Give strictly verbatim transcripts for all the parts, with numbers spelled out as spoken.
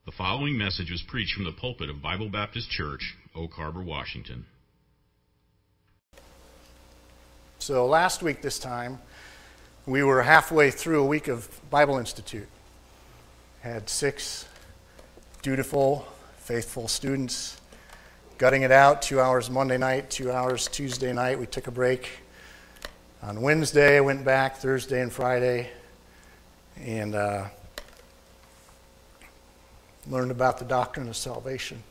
The following message was preached from the pulpit of Bible Baptist Church, Oak Harbor, Washington. So last week this time, we were halfway through a week of Bible Institute. Had six dutiful, faithful students gutting it out, two hours Monday night, two hours Tuesday night. We took a break. On Wednesday, I went back, Thursday and Friday, and uh, learned about the doctrine of salvation.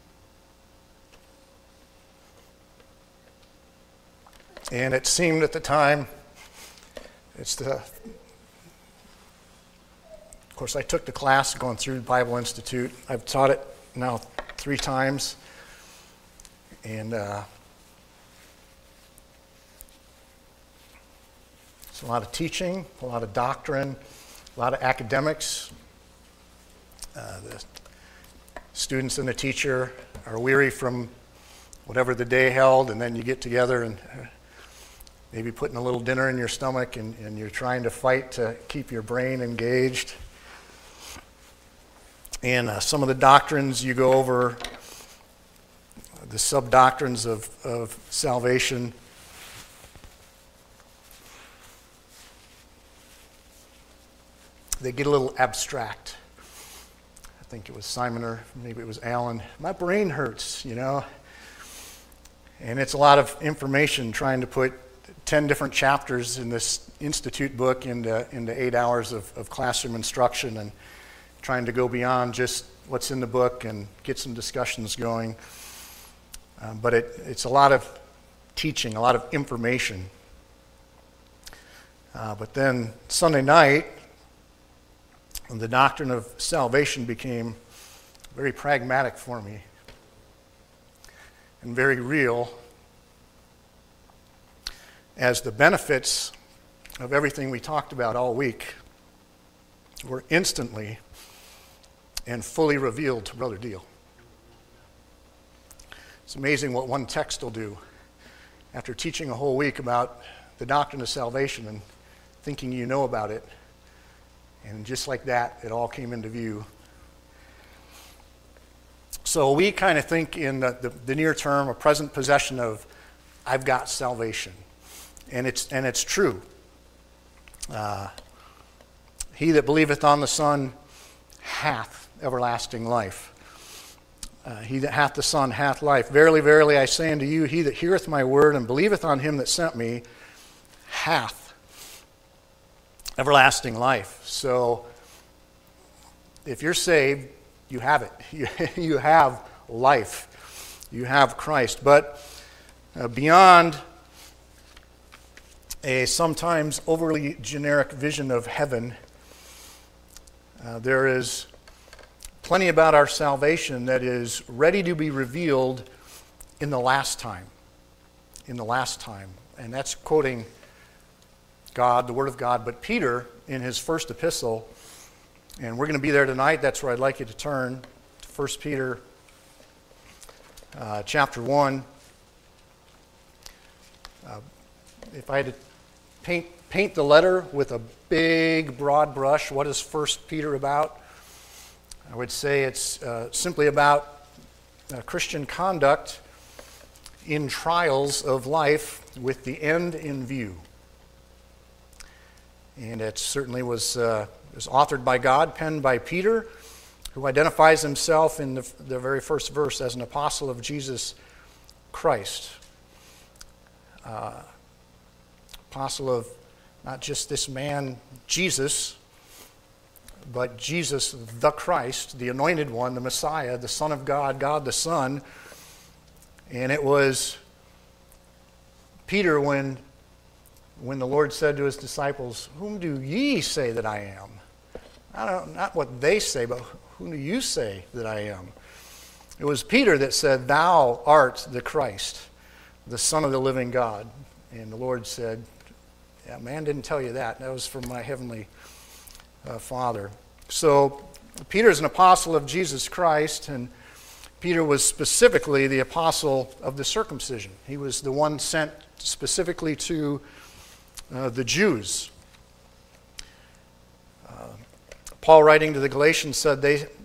And it seemed at the time, it's the, of course I took the class going through Bible Institute. I've taught it now three times. And uh, it's a lot of teaching, a lot of doctrine, a lot of academics. Uh, the students and the teacher are weary from whatever the day held, and then you get together and maybe putting a little dinner in your stomach, and, and you're trying to fight to keep your brain engaged. And uh, some of the doctrines you go over, the sub-doctrines of, of salvation, they get a little abstract. I think it was Simon or maybe it was Alan. My brain hurts, you know. And it's a lot of information trying to put ten different chapters in this Institute book into, into eight hours of, of classroom instruction, and trying to go beyond just what's in the book and get some discussions going. Um, but it, it's a lot of teaching, a lot of information. Uh, but then Sunday night, the doctrine of salvation became very pragmatic for me and very real, as the benefits of everything we talked about all week were instantly and fully revealed to Brother Deal. It's amazing what one text will do after teaching a whole week about the doctrine of salvation and thinking you know about it. And just like that, it all came into view. So we kind of think in the, the, the near term, a present possession of, I've got salvation. And it's and it's true. Uh, he that believeth on the Son hath everlasting life. Uh, he that hath the Son hath life. Verily, verily, I say unto you, he that heareth my word and believeth on him that sent me hath everlasting life. So, if you're saved, you have it. You, you have life. You have Christ. But uh, beyond a sometimes overly generic vision of heaven, uh, there is plenty about our salvation that is ready to be revealed in the last time. In the last time. And that's quoting God, the Word of God. But Peter, in his first epistle, and we're going to be there tonight, that's where I'd like you to turn, to First Peter uh, chapter one. Uh, if I had to paint, paint the letter with a big, broad brush, what is First Peter about? I would say it's uh, simply about uh, Christian conduct in trials of life with the end in view. And it certainly was, uh, was authored by God, penned by Peter, who identifies himself in the, the very first verse as an apostle of Jesus Christ. Uh, apostle of not just this man, Jesus, but Jesus the Christ, the anointed one, the Messiah, the Son of God, God the Son. And it was Peter when when the Lord said to his disciples, whom do ye say that I am? I don't, not what they say, but whom do you say that I am? It was Peter that said, thou art the Christ, the Son of the living God. And the Lord said, yeah, man didn't tell you that. That was from my heavenly uh, Father. So Peter is an apostle of Jesus Christ, and Peter was specifically the apostle of the circumcision. He was the one sent specifically to Uh, the Jews. Uh, Paul, writing to the Galatians, said they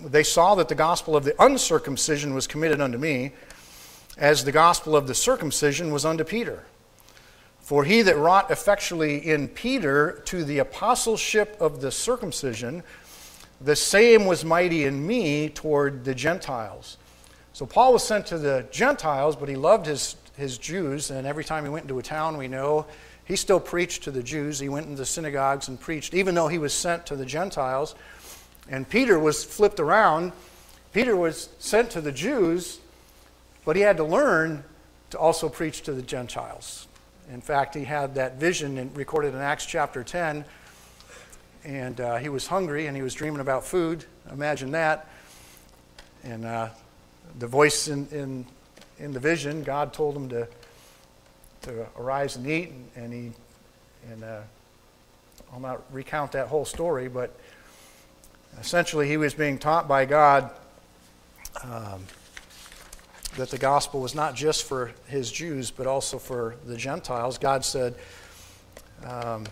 they saw that the gospel of the uncircumcision was committed unto me, as the gospel of the circumcision was unto Peter. For he that wrought effectually in Peter to the apostleship of the circumcision, the same was mighty in me toward the Gentiles. So Paul was sent to the Gentiles, but he loved his, his Jews, and every time he went into a town, we know, he still preached to the Jews. He went into the synagogues and preached, even though he was sent to the Gentiles. And Peter was flipped around. Peter was sent to the Jews, but he had to learn to also preach to the Gentiles. In fact, he had that vision in, recorded in Acts chapter ten, and uh, he was hungry and he was dreaming about food. Imagine that. And uh, the voice in, in in the vision, God told him to to arise and eat, and, and he and uh, I'll not recount that whole story, but essentially he was being taught by God um, that the gospel was not just for his Jews, but also for the Gentiles. God said, um,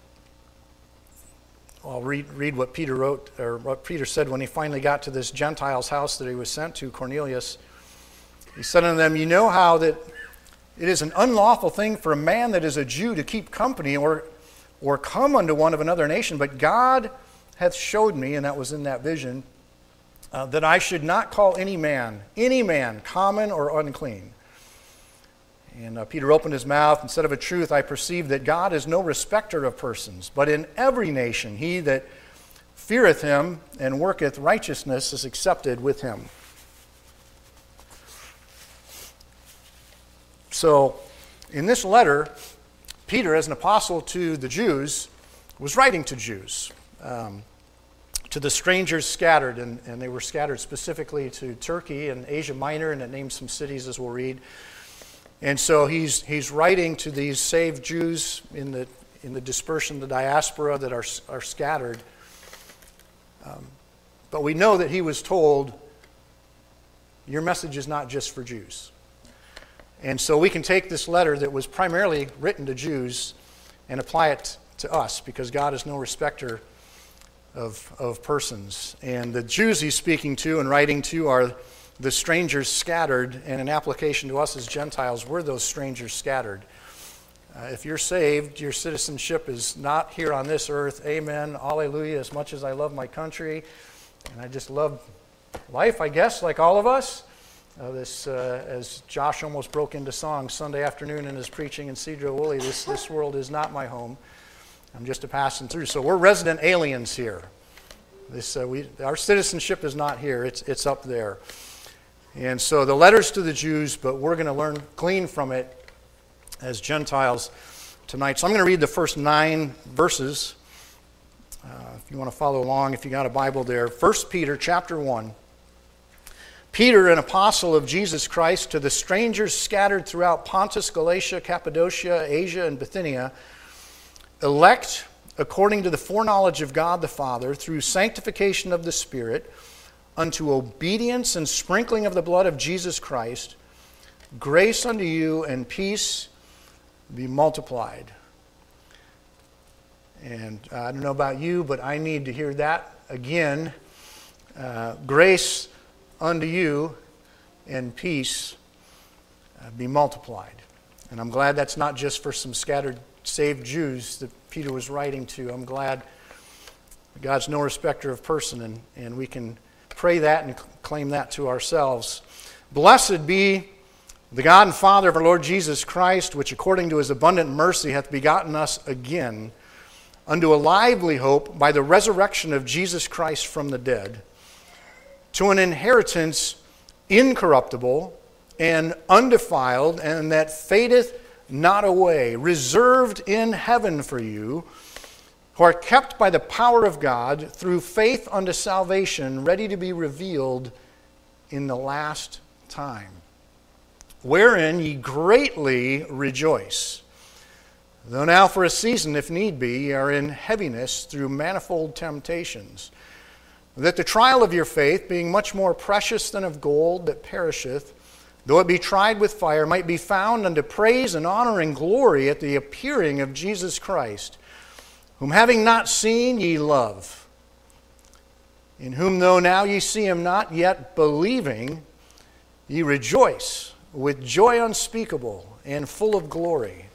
I'll read, read what Peter wrote, or what Peter said when he finally got to this Gentile's house that he was sent to, Cornelius. He said unto them, you know how that it is an unlawful thing for a man that is a Jew to keep company or, or come unto one of another nation, but God hath showed me, and that was in that vision, Uh, that I should not call any man, any man, common or unclean. And uh, Peter opened his mouth and said, of a truth, I perceive that God is no respecter of persons, but in every nation he that feareth him and worketh righteousness is accepted with him. So, in this letter, Peter, as an apostle to the Jews, was writing to Jews. Um, to the strangers scattered, and, and they were scattered specifically to Turkey and Asia Minor, and it names some cities as we'll read. And so he's he's writing to these saved Jews in the in the dispersion, the diaspora that are are scattered. Um, but we know that he was told, your message is not just for Jews. And so we can take this letter that was primarily written to Jews and apply it to us, because God is no respecter Of, of persons. And the Jews he's speaking to and writing to are the strangers scattered, and an application to us as Gentiles, we're those strangers scattered. Uh, if you're saved, your citizenship is not here on this earth. Amen, hallelujah, as much as I love my country, and I just love life, I guess, like all of us. Uh, this, uh, as Josh almost broke into song Sunday afternoon in his preaching in Cedro Woolley, this, this world is not my home. I'm just a passing through. So we're resident aliens here. This, uh, we, our citizenship is not here. It's, it's up there. And so the letter's to the Jews, but we're going to learn, glean from it as Gentiles tonight. So I'm going to read the first nine verses. Uh, if you want to follow along, if you got a Bible there. First Peter chapter one. Peter, an apostle of Jesus Christ, to the strangers scattered throughout Pontus, Galatia, Cappadocia, Asia, and Bithynia, elect according to the foreknowledge of God the Father, through sanctification of the Spirit, unto obedience and sprinkling of the blood of Jesus Christ, grace unto you and peace be multiplied. And I don't know about you, but I need to hear that again. Uh, grace unto you and peace uh, be multiplied. And I'm glad that's not just for some scattered saved Jews that Peter was writing to. I'm glad God's no respecter of person, and, and we can pray that and claim that to ourselves. Blessed be the God and Father of our Lord Jesus Christ, which according to his abundant mercy hath begotten us again unto a lively hope by the resurrection of Jesus Christ from the dead, to an inheritance incorruptible and undefiled, and that fadeth not away, reserved in heaven for you, who are kept by the power of God through faith unto salvation, ready to be revealed in the last time, wherein ye greatly rejoice, though now for a season, if need be, ye are in heaviness through manifold temptations, that the trial of your faith, being much more precious than of gold that perisheth, though it be tried with fire, might be found unto praise and honor and glory at the appearing of Jesus Christ, whom having not seen ye love, in whom though now ye see him not, yet believing, ye rejoice with joy unspeakable and full of glory,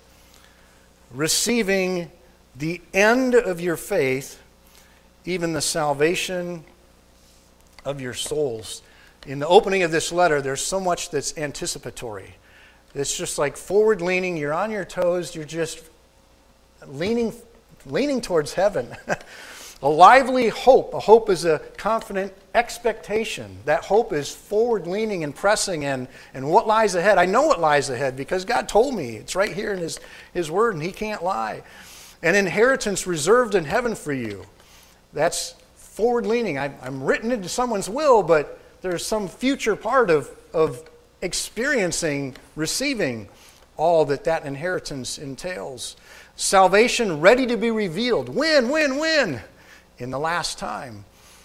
receiving the end of your faith, even the salvation of your souls. In the opening of this letter, there's so much that's anticipatory. It's just like forward-leaning. You're on your toes. You're just leaning, leaning towards heaven. A lively hope. A hope is a confident expectation. That hope is forward-leaning and pressing and, and what lies ahead. I know what lies ahead because God told me. It's right here in His, His Word, and He can't lie. An inheritance reserved in heaven for you. That's forward-leaning. I'm, I'm written into someone's will, but there's some future part of, of experiencing, receiving all that that inheritance entails. Salvation ready to be revealed. When, when, when? In the last time.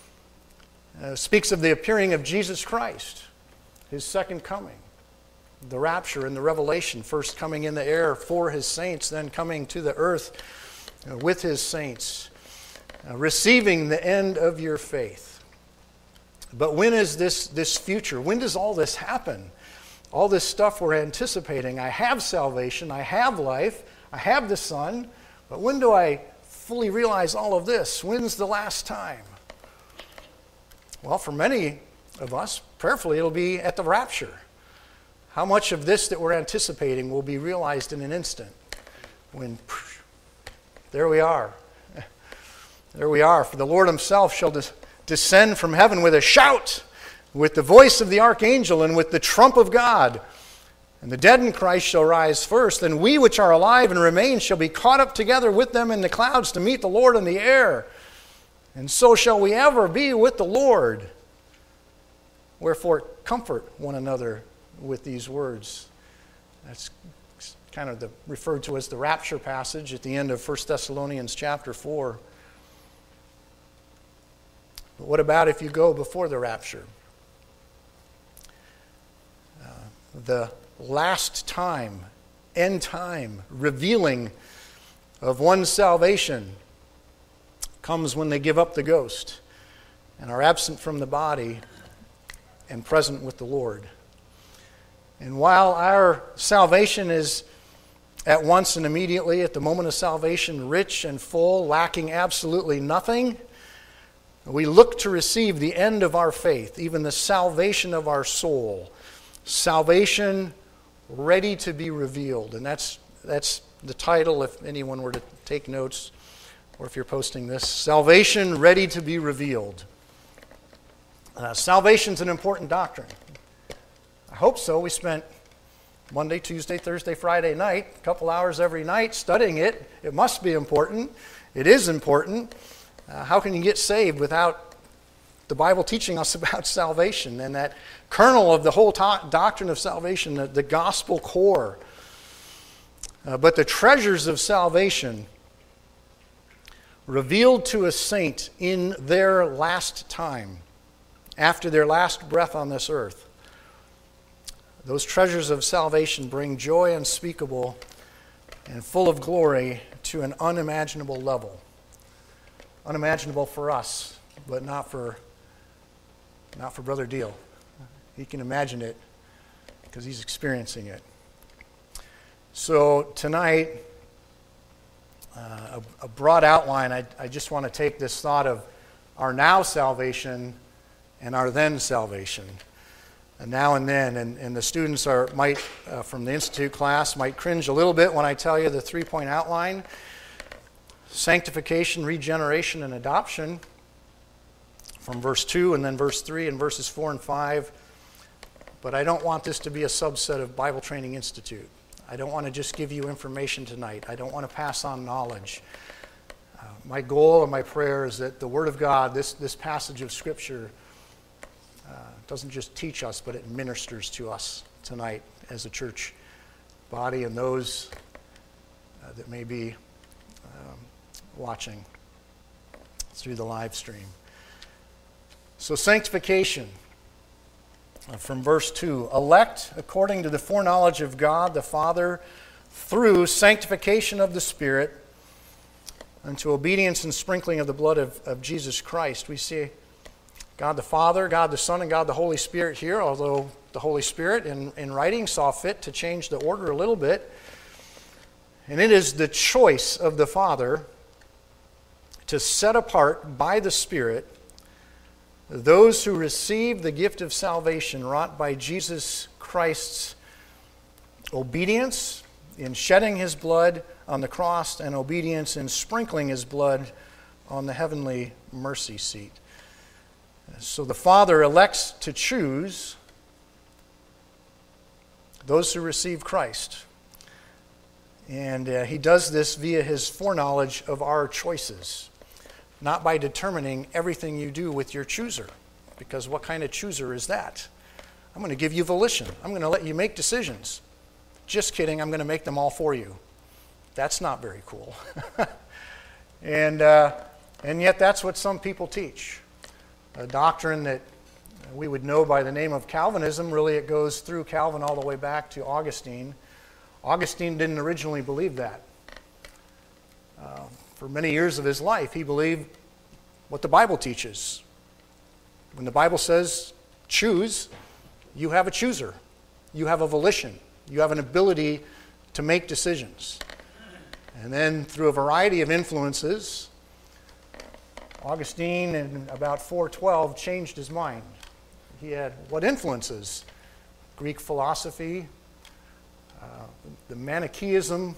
Uh, speaks of the appearing of Jesus Christ, His second coming, the rapture and the revelation, first coming in the air for His saints, then coming to the earth uh, with His saints, uh, receiving the end of your faith. But when is this, this future? When does all this happen? All this stuff we're anticipating. I have salvation, I have life, I have the Son, but when do I fully realize all of this? When's the last time? Well, for many of us, prayerfully, it'll be at the rapture. How much of this that we're anticipating will be realized in an instant? When, there we are. There we are. For the Lord Himself shall des- descend from heaven with a shout, with the voice of the archangel, and with the trump of God. And the dead in Christ shall rise first, and we which are alive and remain shall be caught up together with them in the clouds to meet the Lord in the air. And so shall we ever be with the Lord. Wherefore, comfort one another with these words. That's kind of the, referred to as the rapture passage at the end of First Thessalonians chapter four. But what about if you go before the rapture? Uh, the last time, end time, revealing of one's salvation comes when they give up the ghost and are absent from the body and present with the Lord. And while our salvation is at once and immediately, at the moment of salvation, rich and full, lacking absolutely nothing, we look to receive the end of our faith, even the salvation of our soul. Salvation ready to be revealed. And that's, that's the title, if anyone were to take notes, or if you're posting this. Salvation ready to be revealed. Uh, salvation's an important doctrine. I hope so. We spent Monday, Tuesday, Thursday, Friday night, a couple hours every night studying it. It must be important. It is important. Uh, how can you get saved without the Bible teaching us about salvation and that kernel of the whole to- doctrine of salvation, the, the gospel core? Uh, but the treasures of salvation revealed to a saint in their last time, after their last breath on this earth. Those treasures of salvation bring joy unspeakable and full of glory to an unimaginable level. Unimaginable for us, but not for, not for Brother Deal. He can imagine it because he's experiencing it. So tonight, Uh, a, a broad outline, I, I just want to take this thought of our now salvation and our then salvation, and now and then. And, and the students are might uh, from the Institute class might cringe a little bit when I tell you the three-point outline: sanctification, regeneration, and adoption, from verse two and then verse three and verses four and five. But I don't want this to be a subset of Bible Training Institute. I don't want to just give you information tonight. I don't want to pass on knowledge. Uh, my goal and my prayer is that the Word of God, this, this passage of Scripture, uh, doesn't just teach us, but it ministers to us tonight as a church body and those uh, that may be um, watching through the live stream. So sanctification. From verse two, elect according to the foreknowledge of God the Father through sanctification of the Spirit unto obedience and sprinkling of the blood of, of Jesus Christ. We see God the Father, God the Son, and God the Holy Spirit here, although the Holy Spirit in, in writing saw fit to change the order a little bit. And it is the choice of the Father to set apart by the Spirit those who receive the gift of salvation wrought by Jesus Christ's obedience in shedding his blood on the cross and obedience in sprinkling his blood on the heavenly mercy seat. So the Father elects to choose those who receive Christ. And uh, he does this via his foreknowledge of our choices, not by determining everything you do with your chooser. Because what kind of chooser is that? I'm going to give you volition. I'm going to let you make decisions. Just kidding, I'm going to make them all for you. That's not very cool. and, uh, and yet that's what some people teach. A doctrine that we would know by the name of Calvinism. Really, it goes through Calvin all the way back to Augustine. Augustine didn't originally believe that. Uh, for many years of his life, he believed what the Bible teaches. When the Bible says choose, you have a chooser. You have a volition. You have an ability to make decisions. And then through a variety of influences, Augustine in about four twelve changed his mind. He had what influences? Greek philosophy, uh, the Manichaeism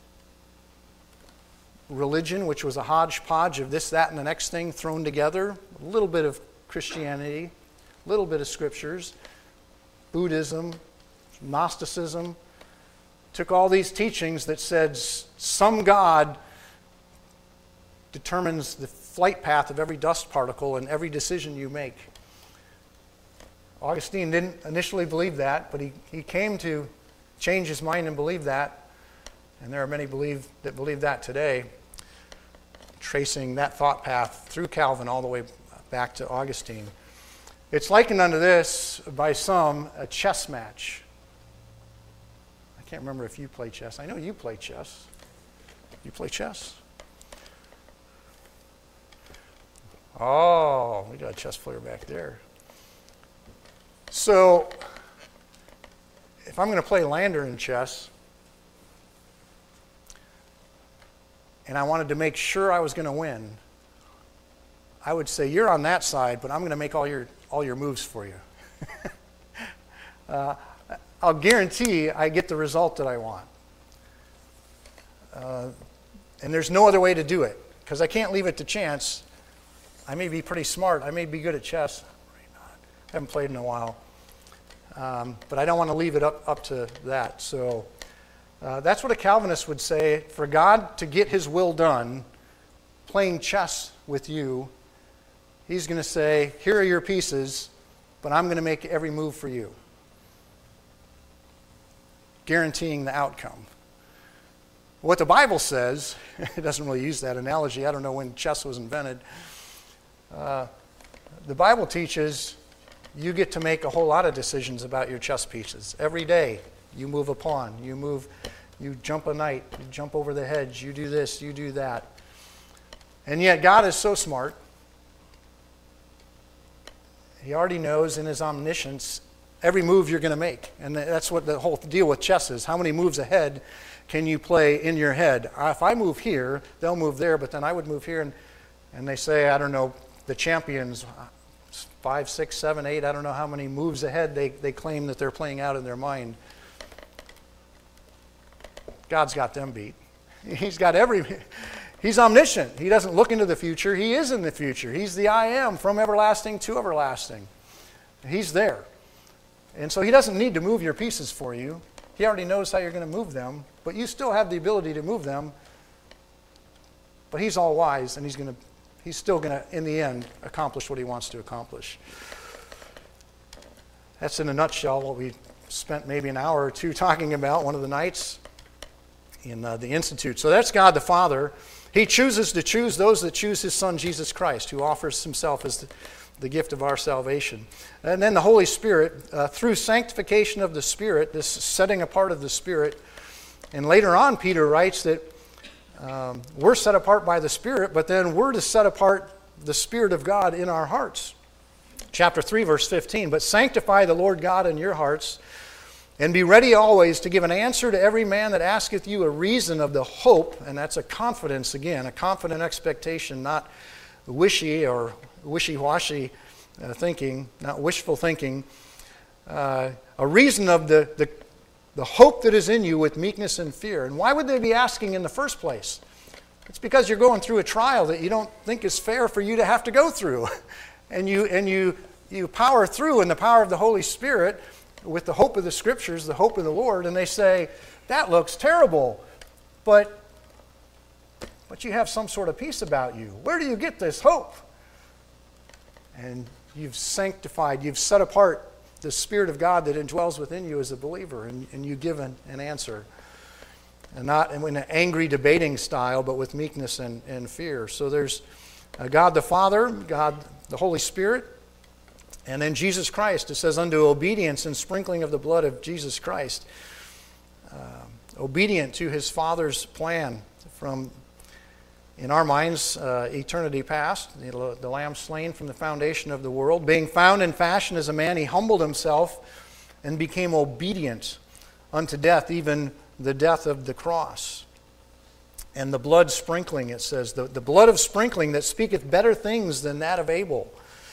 religion, which was a hodgepodge of this, that, and the next thing thrown together. A little bit of Christianity, a little bit of scriptures, Buddhism, Gnosticism. Took all these teachings that said some God determines the flight path of every dust particle and every decision you make. Augustine didn't initially believe that, but he, he came to change his mind and believe that. And there are many believe, that believe that today, tracing that thought path through Calvin all the way back to Augustine. It's likened unto this, by some, a chess match. I can't remember if you play chess. I know you play chess. You play chess? Oh, we got a chess player back there. So, if I'm going to play Lander in chess, and I wanted to make sure I was going to win, I would say, you're on that side, but I'm going to make all your all your moves for you. uh, I'll guarantee I get the result that I want. Uh, and there's no other way to do it, because I can't leave it to chance. I may be pretty smart. I may be good at chess. I haven't played in a while. Um, but I don't want to leave it up, up to that. So uh, that's what a Calvinist would say. For God to get his will done, playing chess with you, he's going to say, here are your pieces, but I'm going to make every move for you, guaranteeing the outcome. What the Bible says, it doesn't really use that analogy. I don't know when chess was invented. Uh, the Bible teaches you get to make a whole lot of decisions about your chess pieces. Every day, you move a pawn, you move, you jump a knight, you jump over the hedge, you do this, you do that. And yet God is so smart. He already knows in his omniscience every move you're going to make. And that's what the whole deal with chess is. How many moves ahead can you play in your head? If I move here, they'll move there, but then I would move here. And, and they say, I don't know, the champions, five, six, seven, eight, I don't know how many moves ahead they, they claim that they're playing out in their mind. God's got them beat. He's got every... He's omniscient. He doesn't look into the future. He is in the future. He's the I am, from everlasting to everlasting. He's there. And so he doesn't need to move your pieces for you. He already knows how you're going to move them, but you still have the ability to move them. But he's all wise, and he's going to, he's still going to, in the end, accomplish what he wants to accomplish. That's in a nutshell what we spent maybe an hour or two talking about one of the nights in uh, the Institute. So that's God the Father. He chooses to choose those that choose his Son, Jesus Christ, who offers himself as the, the gift of our salvation. And then the Holy Spirit, uh, through sanctification of the Spirit, this setting apart of the Spirit. And later on, Peter writes that um, we're set apart by the Spirit, but then we're to set apart the Spirit of God in our hearts. chapter three, verse fifteen. But sanctify the Lord God in your hearts, and be ready always to give an answer to every man that asketh you a reason of the hope, and that's a confidence again, a confident expectation, not wishy or wishy-washy uh, thinking, not wishful thinking, uh, a reason of the, the, the hope that is in you with meekness and fear. And why would they be asking in the first place? It's because you're going through a trial that you don't think is fair for you to have to go through. and you, and you, you power through in the power of the Holy Spirit with the hope of the Scriptures, the hope of the Lord, and they say, that looks terrible, but, but you have some sort of peace about you. Where do you get this hope? And you've sanctified, you've set apart the Spirit of God that indwells within you as a believer, and, and you give an, an answer. And not in an angry debating style, but with meekness and, and fear. So there's uh, God the Father, God the Holy Spirit, and then Jesus Christ. It says, unto obedience and sprinkling of the blood of Jesus Christ. Uh, obedient to his Father's plan from, in our minds, uh, eternity past. The, the Lamb slain from the foundation of the world. Being found in fashion as a man, he humbled himself and became obedient unto death, even the death of the cross. And the blood sprinkling, it says, the, the blood of sprinkling that speaketh better things than that of Abel.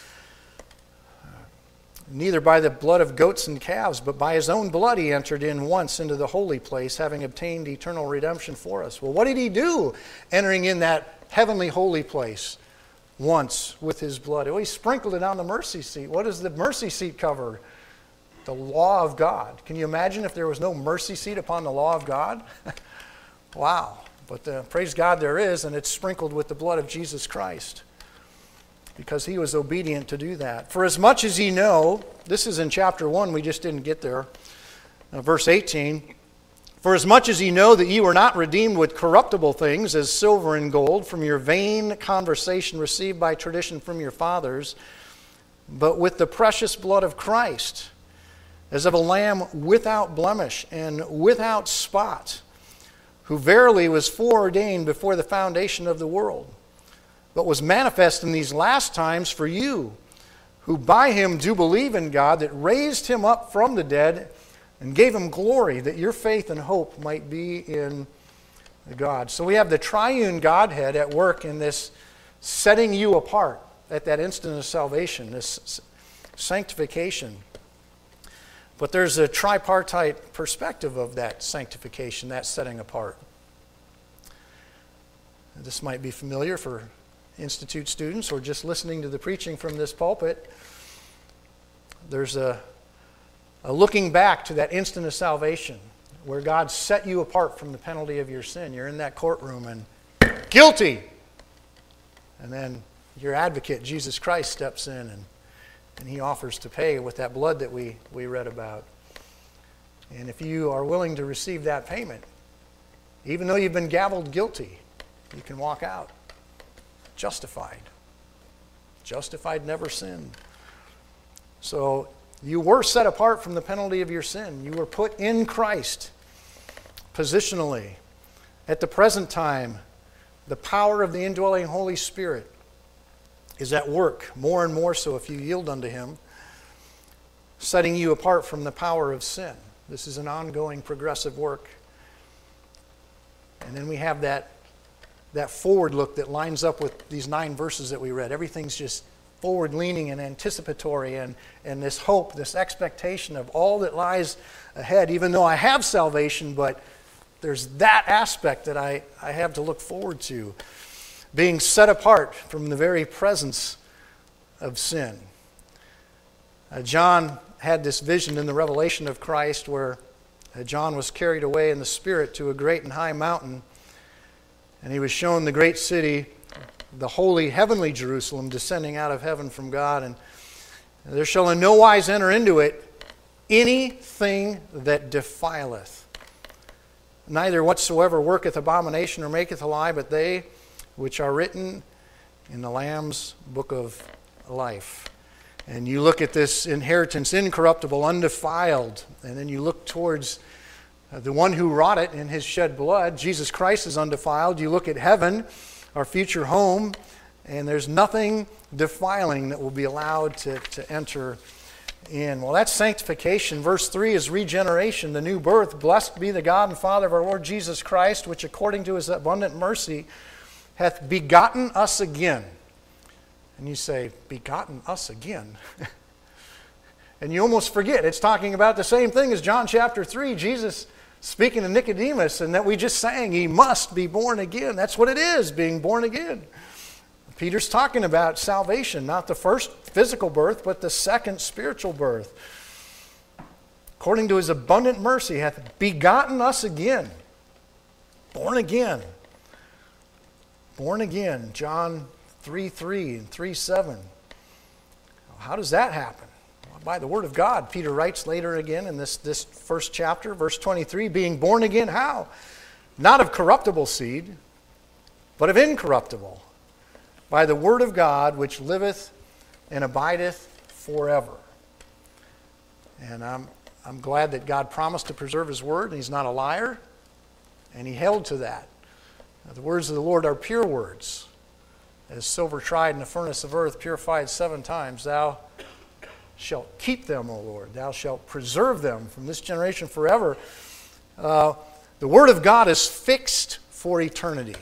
Neither by the blood of goats and calves, but by his own blood he entered in once into the holy place, having obtained eternal redemption for us. Well, what did he do entering in that heavenly holy place once with his blood? Well, he sprinkled it on the mercy seat. What does the mercy seat cover? The law of God. Can you imagine if there was no mercy seat upon the law of God? Wow. But uh, praise God there is, and it's sprinkled with the blood of Jesus Christ, because he was obedient to do that. For as much as ye know, this is in chapter one, we just didn't get there, uh, verse eighteen. For as much as ye know that ye were not redeemed with corruptible things, as silver and gold, from your vain conversation received by tradition from your fathers, but with the precious blood of Christ, as of a lamb without blemish and without spot, who verily was foreordained before the foundation of the world, but was manifest in these last times for you, who by him do believe in God, that raised him up from the dead and gave him glory, that your faith and hope might be in God. So we have the triune Godhead at work in this setting you apart at that instant of salvation, this sanctification. But there's a tripartite perspective of that sanctification, that setting apart. This might be familiar for Institute students or just listening to the preaching from this pulpit. There's a, a looking back to that instant of salvation where God set you apart from the penalty of your sin. You're in that courtroom and guilty. And then your advocate, Jesus Christ, steps in and And he offers to pay with that blood that we, we read about. And if you are willing to receive that payment, even though you've been gavelled guilty, you can walk out justified. Justified, never sinned. So you were set apart from the penalty of your sin. You were put in Christ positionally. At the present time, the power of the indwelling Holy Spirit is at work, more and more so if you yield unto him, setting you apart from the power of sin. This is an ongoing, progressive work. And then we have that, that forward look that lines up with these nine verses that we read. Everything's just forward-leaning and anticipatory, and, and this hope, this expectation of all that lies ahead, even though I have salvation, but there's that aspect that I, I have to look forward to. Being set apart from the very presence of sin. Uh, John had this vision in the revelation of Christ where uh, John was carried away in the Spirit to a great and high mountain, and he was shown the great city, the holy heavenly Jerusalem, descending out of heaven from God. And there shall in no wise enter into it anything that defileth, neither whatsoever worketh abomination or maketh a lie, but they which are written in the Lamb's book of life. And you look at this inheritance, incorruptible, undefiled, and then you look towards the one who wrought it in his shed blood. Jesus Christ is undefiled. You look at heaven, our future home, and there's nothing defiling that will be allowed to, to enter in. Well, that's sanctification. Verse three is regeneration, the new birth. Blessed be the God and Father of our Lord Jesus Christ, which according to his abundant mercy hath begotten us again. And you say, begotten us again? And you almost forget, it's talking about the same thing as John chapter three, Jesus speaking to Nicodemus, and that we just sang, he must be born again. That's what it is, being born again. Peter's talking about salvation, not the first physical birth, but the second spiritual birth. According to his abundant mercy, hath begotten us again. Born again. Born again. John three three and three seven. How does that happen? Well, by the word of God. Peter writes later again in this, this first chapter, verse twenty-three, being born again, how? Not of corruptible seed, but of incorruptible, by the word of God, which liveth and abideth forever. And I'm, I'm glad that God promised to preserve his word, and he's not a liar, and he held to that. Now, the words of the Lord are pure words. As silver tried in the furnace of earth, purified seven times, thou shalt keep them, O Lord. Thou shalt preserve them from this generation forever. Uh, the word of God is fixed for eternity.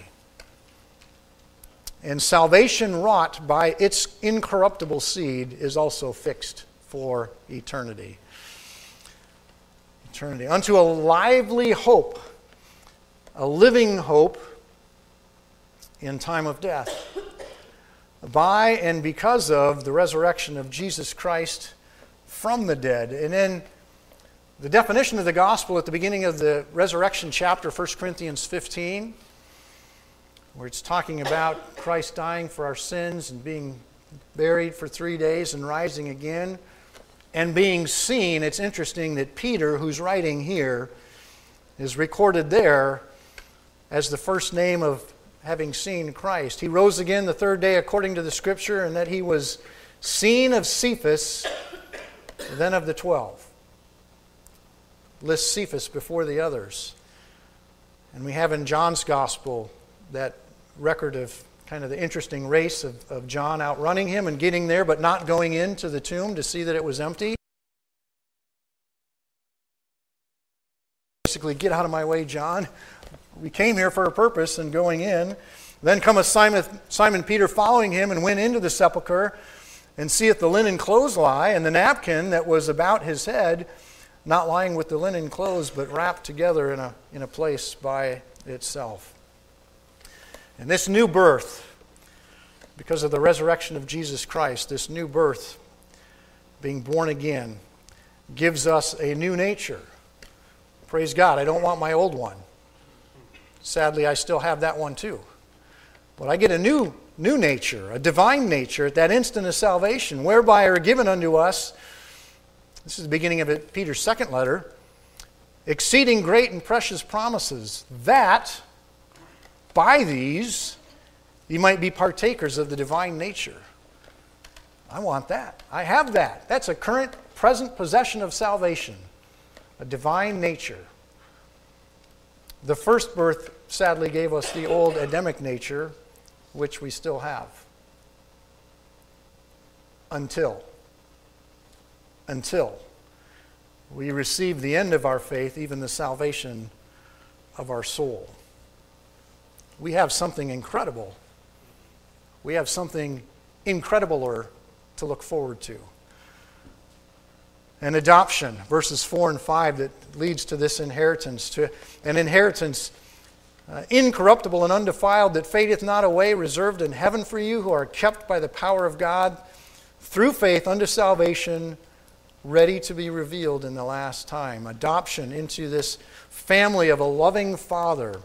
And salvation wrought by its incorruptible seed is also fixed for eternity. Eternity. Unto a lively hope, a living hope in time of death, by and because of the resurrection of Jesus Christ from the dead. And then the definition of the gospel at the beginning of the resurrection chapter, First Corinthians fifteen, where it's talking about Christ dying for our sins and being buried for three days and rising again and being seen. It's interesting that Peter, who's writing here, is recorded there as the first name of having seen Christ. He rose again the third day according to the Scripture, and that he was seen of Cephas, then of the twelve. Lists Cephas before the others. And we have in John's Gospel that record of kind of the interesting race of, of John outrunning him and getting there, but not going into the tomb to see that it was empty. Basically, get out of my way, John. We came here for a purpose, and going in. Then cometh Simon, Simon Peter following him, and went into the sepulchre, and seeth the linen clothes lie, and the napkin that was about his head, not lying with the linen clothes, but wrapped together in a, in a place by itself. And this new birth, because of the resurrection of Jesus Christ, this new birth, being born again, gives us a new nature. Praise God, I don't want my old one. Sadly, I still have that one too. But I get a new, new nature, a divine nature at that instant of salvation, whereby are given unto us, this is the beginning of it, Peter's second letter, exceeding great and precious promises, that by these you might be partakers of the divine nature. I want that. I have that. That's a current, present possession of salvation, a divine nature. The first birth sadly gave us the old Adamic nature, which we still have. Until, until we receive the end of our faith, even the salvation of our soul. We have something incredible. We have something incredibler to look forward to. An adoption, verses four and five, that leads to this inheritance, to an inheritance uh, incorruptible and undefiled, that fadeth not away, reserved in heaven for you, who are kept by the power of God through faith unto salvation, ready to be revealed in the last time. Adoption into this family of a loving Father.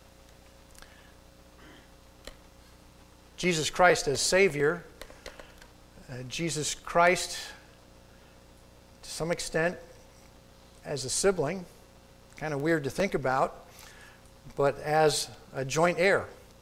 Jesus Christ as Savior. Uh, Jesus Christ, to some extent, as a sibling. Kind of weird to think about, but as a joint heir.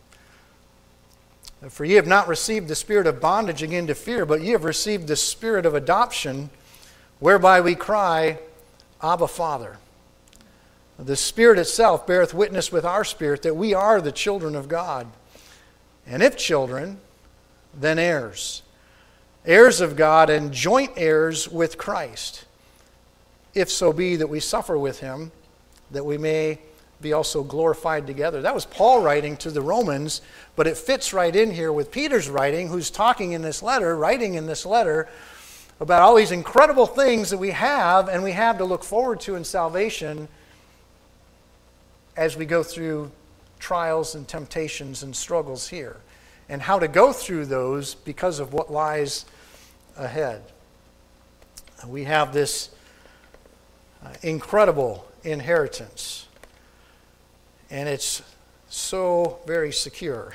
For ye have not received the spirit of bondage again to fear, but ye have received the spirit of adoption, whereby we cry, Abba, Father. The Spirit itself beareth witness with our spirit that we are the children of God. And if children, then heirs, heirs of God and joint heirs with Christ, if so be that we suffer with him, that we may be also glorified together. That was Paul writing to the Romans, but it fits right in here with Peter's writing, who's talking in this letter, writing in this letter, about all these incredible things that we have and we have to look forward to in salvation as we go through trials and temptations and struggles here, and how to go through those because of what lies ahead. We have this uh, incredible inheritance, and it's so very secure.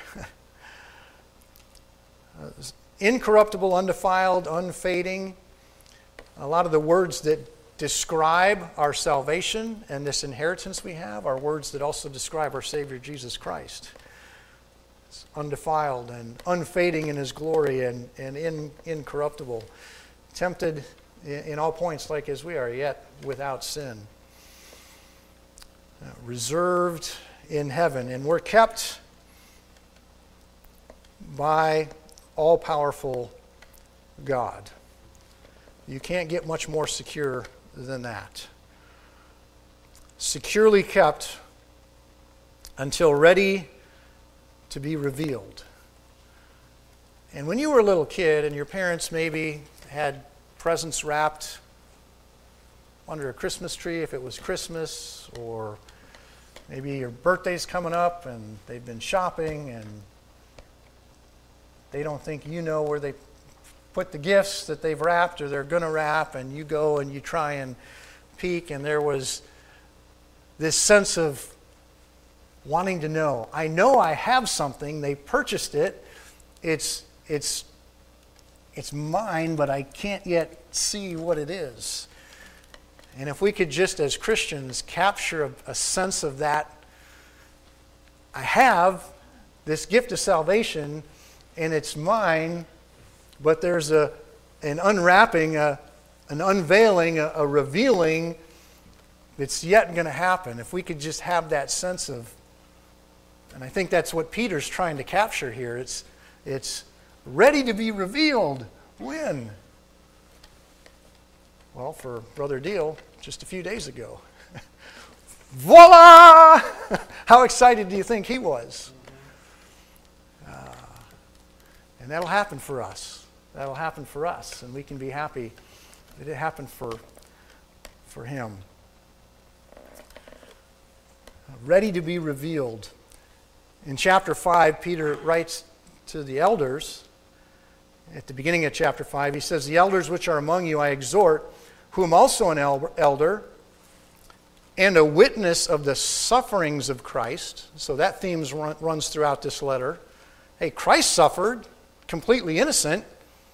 uh, incorruptible, undefiled, unfading. A lot of the words that describe our salvation and this inheritance we have are words that also describe our Savior Jesus Christ. It's undefiled and unfading in his glory and, and in, incorruptible. Tempted in, in all points like as we are, yet without sin. Uh, reserved in heaven. And we're kept by all-powerful God. You can't get much more secure than that. Securely kept until ready to be revealed. And when you were a little kid and your parents maybe had presents wrapped under a Christmas tree, if it was Christmas, or maybe your birthday's coming up and they've been shopping and they don't think you know where they put the gifts that they've wrapped or they're going to wrap, and you go and you try and peek, and there was this sense of wanting to know. I know I have something. They purchased it. It's, it's, it's mine, but I can't yet see what it is. And if we could just, as Christians, capture a, a sense of that, I have this gift of salvation, and it's mine, but there's a an unwrapping, a, an unveiling, a, a revealing that's yet going to happen. If we could just have that sense of, and I think that's what Peter's trying to capture here. It's, it's ready to be revealed. When? Well, for Brother Deal, just a few days ago. Voila! How excited do you think he was? Uh, and that'll happen for us. That'll happen for us, and we can be happy that it happened for, for him. Ready to be revealed. In chapter five, Peter writes to the elders, at the beginning of chapter five, he says, "The elders which are among you I exhort, whom also an elder, and a witness of the sufferings of Christ." So that theme run, runs throughout this letter. Hey, Christ suffered, completely innocent.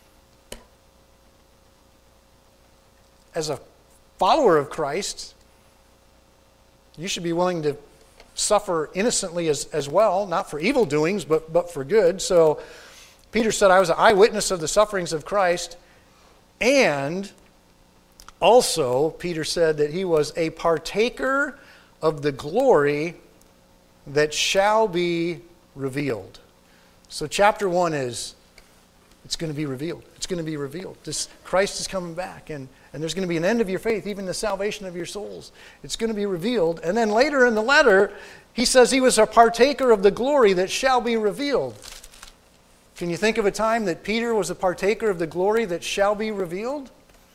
As a follower of Christ, you should be willing to suffer innocently as, as well, not for evil doings, but, but for good. So Peter said, I was an eyewitness of the sufferings of Christ, and also, Peter said that he was a partaker of the glory that shall be revealed. So chapter one is, it's going to be revealed. It's going to be revealed. This Christ is coming back, and, and there's going to be an end of your faith, even the salvation of your souls. It's going to be revealed. And then later in the letter, he says he was a partaker of the glory that shall be revealed. Can you think of a time that Peter was a partaker of the glory that shall be revealed?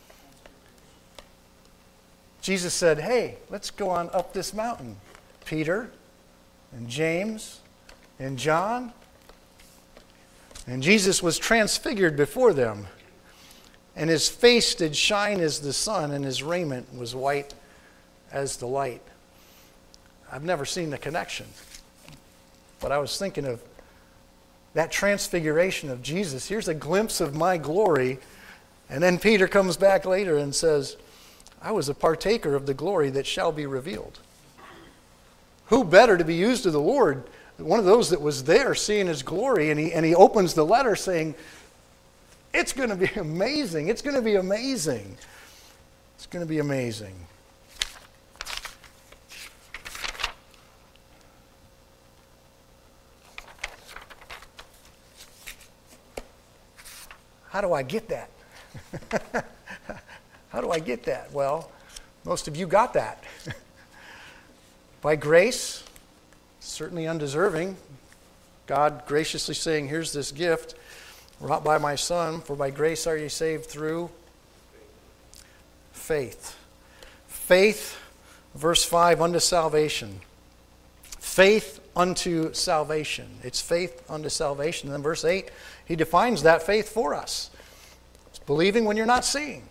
Jesus said, hey, let's go on up this mountain. Peter and James and John. And Jesus was transfigured before them. And his face did shine as the sun, and his raiment was white as the light. I've never seen the connection. But I was thinking of that transfiguration of Jesus. Here's a glimpse of my glory. And then Peter comes back later and says, I was a partaker of the glory that shall be revealed. Who better to be used of the Lord? One of those that was there seeing his glory, and he, and he opens the letter saying, it's going to be amazing. It's going to be amazing. It's going to be amazing. how do I get that? How do I get that? Well, most of you got that. By grace, certainly undeserving, God graciously saying, here's this gift wrought by my Son, for by grace are ye saved through faith. Faith, verse five, unto salvation. Faith unto salvation. It's faith unto salvation. And then verse eight, he defines that faith for us. It's believing when you're not seeing.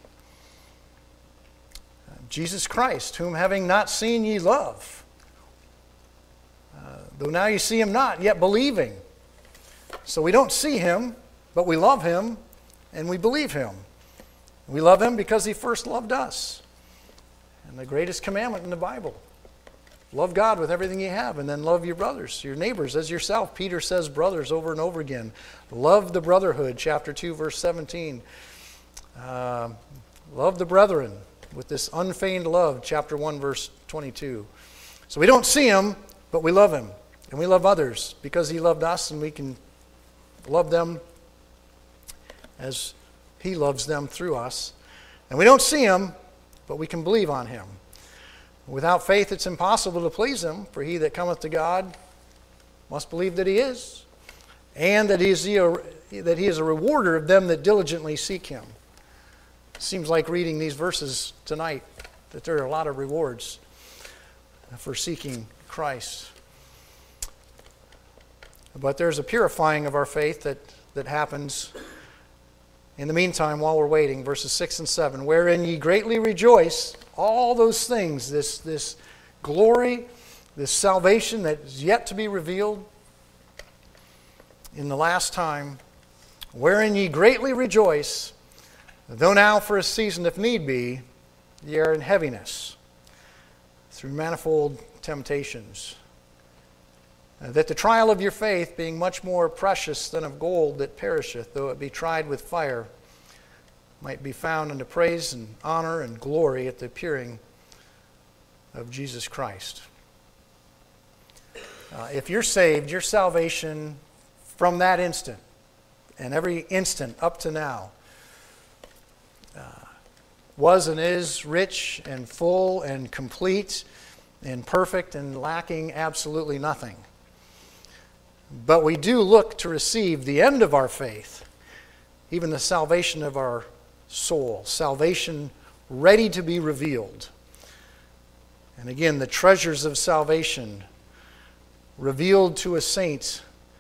Jesus Christ, whom having not seen ye love. Uh, though now you see him not, yet believing. So we don't see him, but we love him, and we believe him. We love him because he first loved us. And the greatest commandment in the Bible. Love God with everything you have, and then love your brothers, your neighbors as yourself. Peter says brothers over and over again. Love the brotherhood, chapter two, verse seventeen. Uh, love the brethren with this unfeigned love, chapter one, verse twenty-two. So we don't see him, but we love him. And we love others because he loved us, and we can love them as he loves them through us. And we don't see him, but we can believe on him. Without faith it's impossible to please him, for he that cometh to God must believe that he is, and that he is, a, that he is a rewarder of them that diligently seek him. It seems like reading these verses tonight that there are a lot of rewards for seeking Christ. But there's a purifying of our faith that, that happens in the meantime while we're waiting. Verses six and seven, wherein ye greatly rejoice. All those things, this, this glory, this salvation that is yet to be revealed in the last time, wherein ye greatly rejoice, though now for a season, if need be, ye are in heaviness, through manifold temptations, that the trial of your faith, being much more precious than of gold that perisheth, though it be tried with fire, might be found unto praise and honor and glory at the appearing of Jesus Christ. Uh, if you're saved, your salvation from that instant, and every instant up to now, uh, was and is rich and full and complete and perfect and lacking absolutely nothing. But we do look to receive the end of our faith, even the salvation of our soul, salvation ready to be revealed. And again, the treasures of salvation revealed to a saint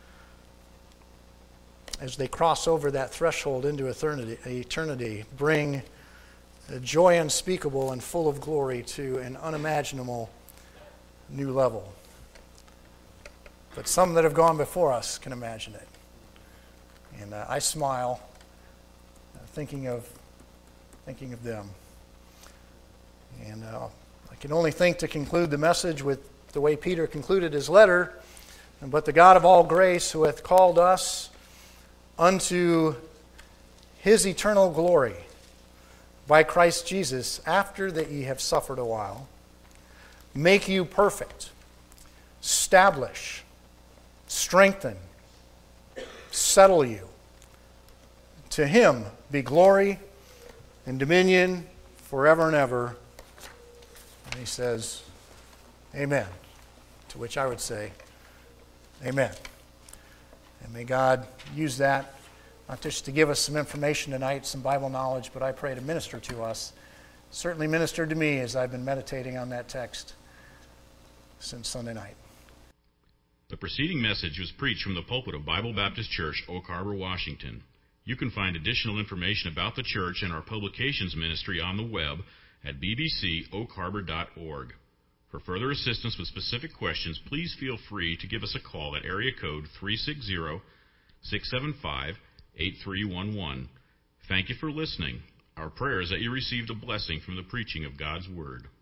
as they cross over that threshold into eternity, eternity bring a joy unspeakable and full of glory to an unimaginable new level. But some that have gone before us can imagine it. And uh, I smile uh, thinking of thinking of them. And uh, I can only think to conclude the message with the way Peter concluded his letter. But the God of all grace, who hath called us unto his eternal glory by Christ Jesus, after that ye have suffered a while, make you perfect, establish, strengthen, settle you. To him be glory and dominion forever and ever. And he says, amen. To which I would say, amen. And may God use that, not just to give us some information tonight, some Bible knowledge, but I pray to minister to us. Certainly ministered to me as I've been meditating on that text since Sunday night. The preceding message was preached from the pulpit of Bible Baptist Church, Oak Harbor, Washington. You can find additional information about the church and our publications ministry on the web at b b c oak harbor dot org. For further assistance with specific questions, please feel free to give us a call at area code three six zero, six seven five, eight three one one. Thank you for listening. Our prayer is that you received a blessing from the preaching of God's Word.